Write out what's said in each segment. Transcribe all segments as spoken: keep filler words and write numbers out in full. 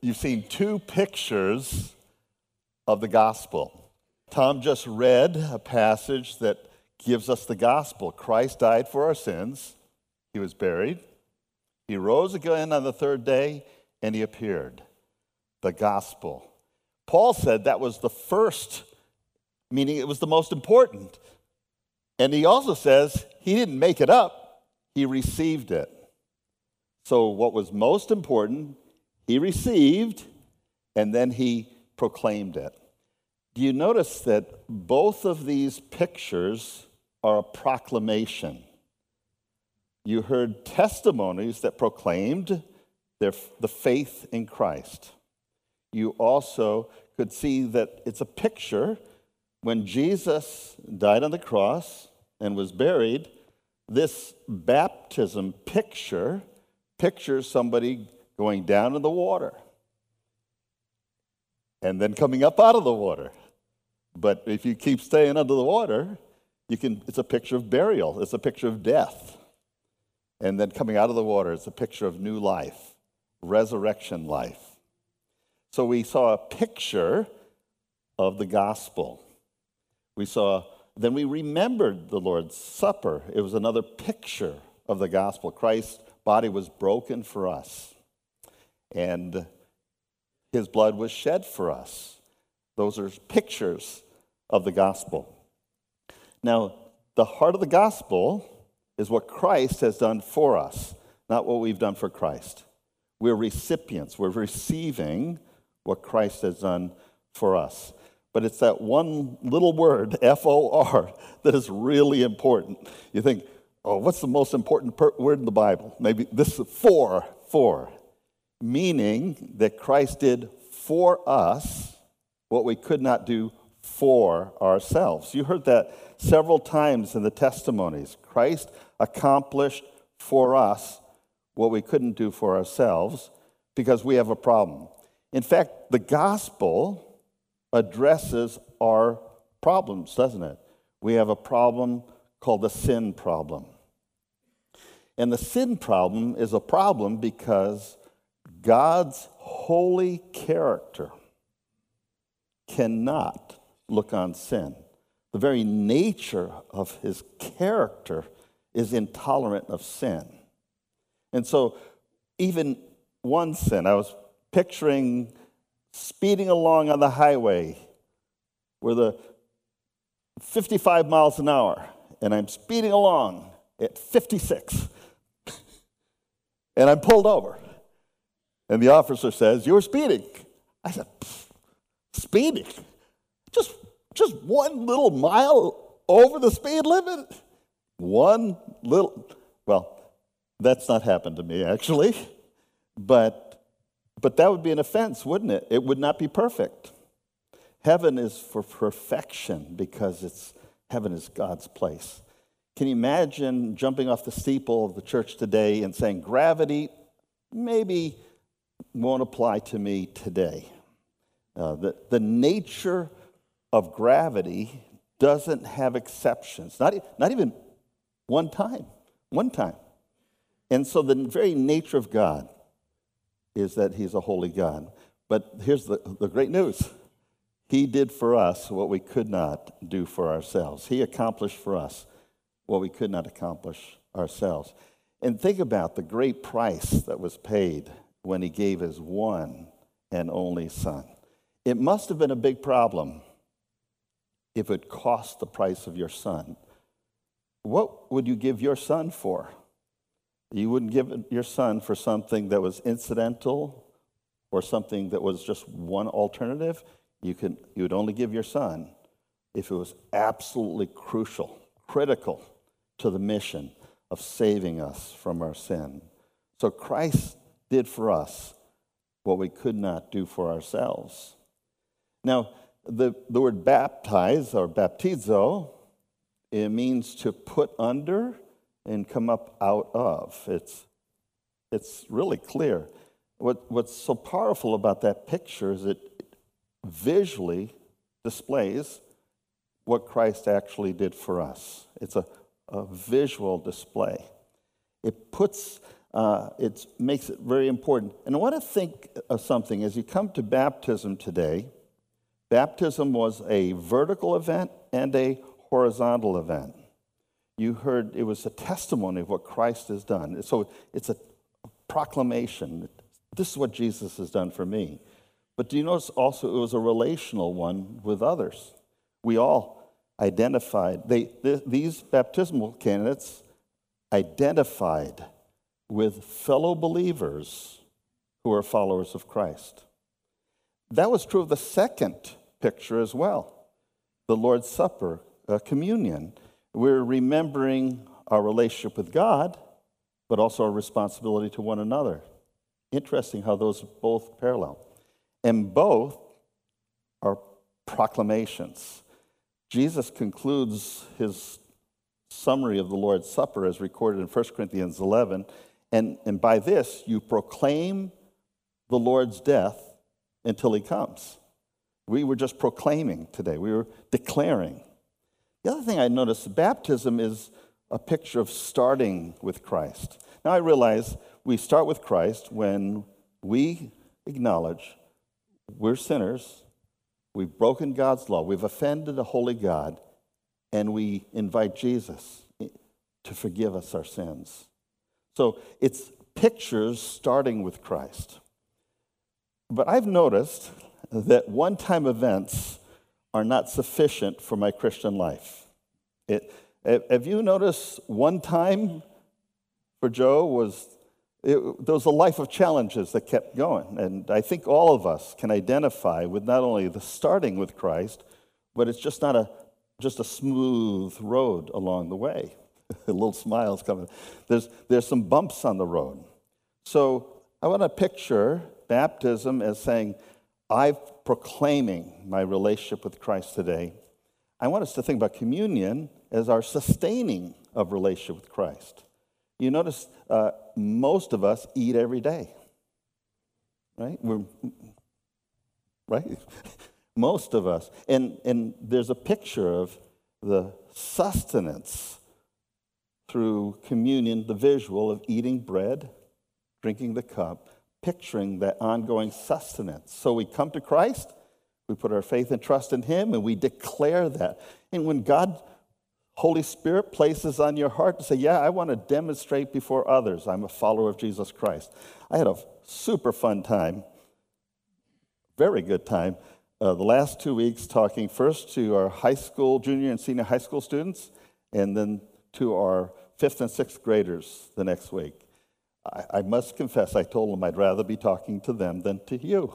you've seen two pictures of the gospel. Tom just read a passage that gives us the gospel. Christ died for our sins. He was buried. He rose again on the third day, and he appeared. The gospel. Paul said that was the first, meaning it was the most important. And he also says he didn't make it up. He received it. So what was most important, he received, and then he proclaimed it. Do you notice that both of these pictures are a proclamation? You heard testimonies that proclaimed their, the faith in Christ. You also could see that it's a picture. When Jesus died on the cross and was buried, this baptism picture pictures somebody going down in the water and then coming up out of the water. But if you keep staying under the water, you can. It's a picture of burial. It's a picture of death. And then coming out of the water, it's a picture of new life, resurrection life. So we saw a picture of the gospel. We saw, then we remembered the Lord's Supper. It was another picture of the gospel. Christ's body was broken for us, and his blood was shed for us. Those are pictures of the gospel. Now, the heart of the gospel is what Christ has done for us, not what we've done for Christ. We're recipients. We're receiving what Christ has done for us. But it's that one little word, F O R, that is really important. You think, oh, what's the most important per- word in the Bible? Maybe this is for, for. Meaning that Christ did for us what we could not do for ourselves. You heard that several times in the testimonies. Christ accomplished for us what we couldn't do for ourselves because we have a problem. In fact, the gospel addresses our problems, doesn't it? We have a problem called the sin problem. And the sin problem is a problem because God's holy character cannot look on sin. The very nature of his character is intolerant of sin. And so even one sin, I was picturing speeding along on the highway where the fifty-five miles an hour, and I'm speeding along at fifty-six, and I'm pulled over. And the officer says, "You were speeding." I said, "Speeding? Just, just one little mile over the speed limit? One little..." Well, that's not happened to me, actually. But But that would be an offense, wouldn't it? It would not be perfect. Heaven is for perfection because it's heaven is God's place. Can you imagine jumping off the steeple of the church today and saying, gravity maybe won't apply to me today? Uh, the, the nature of gravity doesn't have exceptions, not, not even one time, one time. And so the very nature of God is that he's a holy God. But here's the, the great news. He did for us what we could not do for ourselves. He accomplished for us what we could not accomplish ourselves. And think about the great price that was paid when he gave his one and only son. It must have been a big problem if it cost the price of your son. What would you give your son for? You wouldn't give your son for something that was incidental or something that was just one alternative. You could, you would only give your son if it was absolutely crucial, critical to the mission of saving us from our sin. So Christ did for us what we could not do for ourselves. Now, the, the word baptize or baptizo, it means to put under and come up out of. It's, it's really clear. What, what's so powerful about that picture is it visually displays what Christ actually did for us. It's a, a visual display. It puts uh, it makes it very important. And I want to think of something. As you come to baptism today, baptism was a vertical event and a horizontal event. You heard it was a testimony of what Christ has done. So it's a proclamation. This is what Jesus has done for me. But do you notice also it was a relational one with others? We all identified, they, th- these baptismal candidates identified with fellow believers who are followers of Christ. That was true of the second picture as well, the Lord's Supper, uh, communion. We're remembering our relationship with God, but also our responsibility to one another. Interesting how those are both parallel. And both are proclamations. Jesus concludes his summary of the Lord's Supper as recorded in First Corinthians eleven, and, and by this you proclaim the Lord's death until he comes. We were just proclaiming today. We were declaring. The other thing I noticed, baptism is a picture of starting with Christ. Now I realize we start with Christ when we acknowledge we're sinners, we've broken God's law, we've offended a holy God, and we invite Jesus to forgive us our sins. So it's pictures starting with Christ. But I've noticed that one-time events are not sufficient for my Christian life. It, have you noticed one time for Joe was, it, there was a life of challenges that kept going. And I think all of us can identify with not only the starting with Christ, but it's just not a just a smooth road along the way. A little smile's coming. There's, there's some bumps on the road. So I want to picture baptism as saying, I'm proclaiming my relationship with Christ today. I want us to think about communion as our sustaining of relationship with Christ. You notice uh, most of us eat every day, right? We're, right? Most of us. And, and there's a picture of the sustenance through communion, the visual of eating bread, drinking the cup, picturing that ongoing sustenance. So we come to Christ, we put our faith and trust in him, and we declare that. And when God, Holy Spirit, places on your heart to say, yeah, I want to demonstrate before others I'm a follower of Jesus Christ. I had a super fun time, very good time, uh, the last two weeks talking first to our high school, junior and senior high school students, and then to our fifth and sixth graders the next week. I, I must confess, I told them I'd rather be talking to them than to you.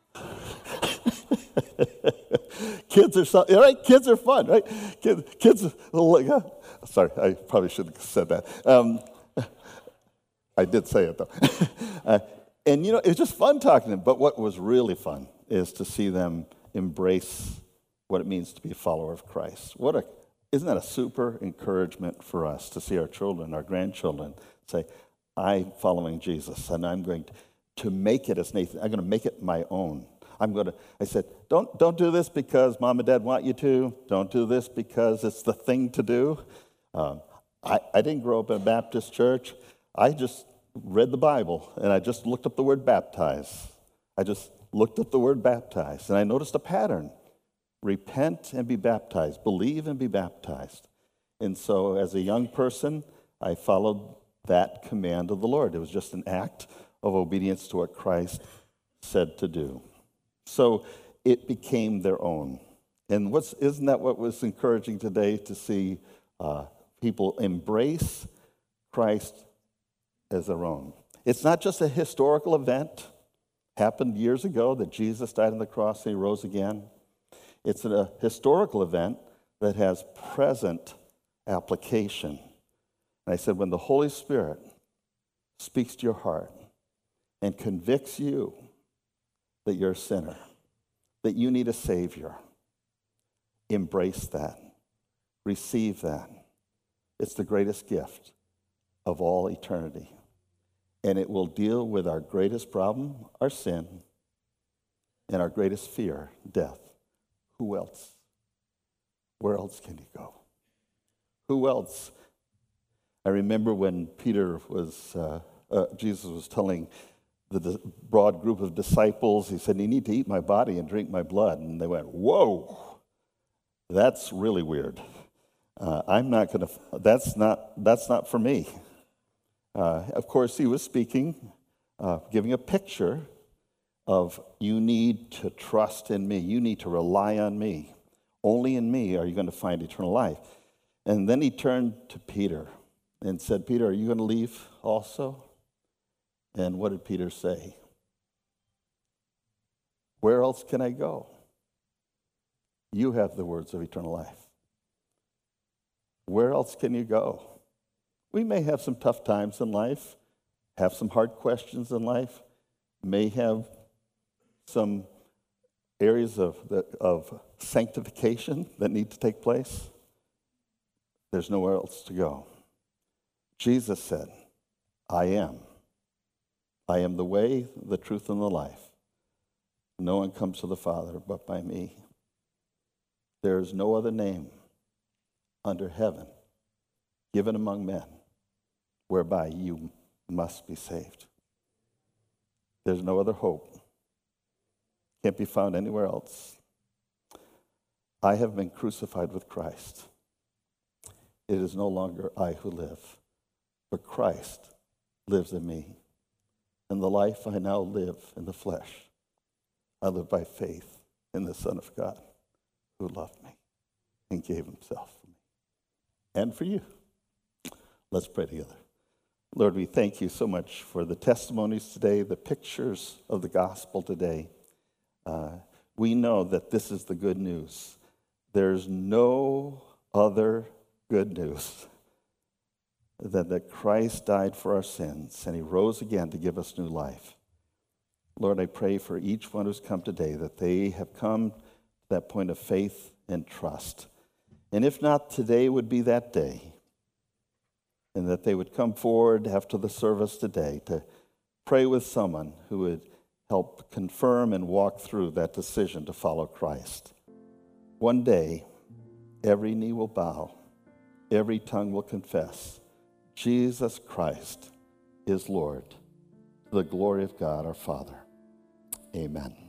Kids are so, right? Kids are fun, right? Kids, kids sorry, I probably shouldn't have said that. Um, I did say it, though. uh, and, you know, it was just fun talking to them. But what was really fun is to see them embrace what it means to be a follower of Christ. What a, isn't that a super encouragement for us to see our children, our grandchildren say, I'm following Jesus, and I'm going to, to make it, as Nathan, I'm going to make it my own. I'm going to, I said, don't, don't do this because mom and dad want you to. Don't do this because it's the thing to do. Um, I, I didn't grow up in a Baptist church. I just read the Bible, and I just looked up the word baptize. I just looked up the word baptize, and I noticed a pattern. Repent and be baptized. Believe and be baptized. And so as a young person, I followed that command of the Lord. It was just an act of obedience to what Christ said to do. So it became their own. And what's, isn't that what was encouraging today to see uh, people embrace Christ as their own? It's not just a historical event, happened years ago that Jesus died on the cross and he rose again. It's a historical event that has present application. And I said, when the Holy Spirit speaks to your heart and convicts you that you're a sinner, that you need a Savior, embrace that. Receive that. It's the greatest gift of all eternity. And it will deal with our greatest problem, our sin, and our greatest fear, death. Who else? Where else can you go? Who else? I remember when Peter was uh, uh, Jesus was telling the di- broad group of disciples, he said, you need to eat my body and drink my blood. And they went, whoa, that's really weird. Uh, I'm not going to, that's not, that's not for me. Uh, of course, he was speaking, uh, giving a picture of you need to trust in me. You need to rely on me. Only in me are you going to find eternal life. And then he turned to Peter and said, Peter, are you going to leave also? And what did Peter say? Where else can I go? You have the words of eternal life. Where else can you go? We may have some tough times in life, have some hard questions in life, may have some areas of, of sanctification that need to take place. There's nowhere else to go. Jesus said, I am. I am the way, the truth, and the life. No one comes to the Father but by me. There is no other name under heaven given among men whereby you must be saved. There's no other hope. Can't be found anywhere else. I have been crucified with Christ. It is no longer I who live, but Christ lives in me. And the life I now live in the flesh, I live by faith in the Son of God who loved me and gave himself for me and for you. Let's pray together. Lord, we thank you so much for the testimonies today, the pictures of the gospel today. Uh, we know that this is the good news. There's no other good news than that Christ died for our sins and he rose again to give us new life. Lord, I pray for each one who's come today that they have come to that point of faith and trust. And if not, today would be that day. And that they would come forward after the service today to pray with someone who would help confirm and walk through that decision to follow Christ. One day, every knee will bow, every tongue will confess, Jesus Christ is Lord, to the glory of God our Father. Amen.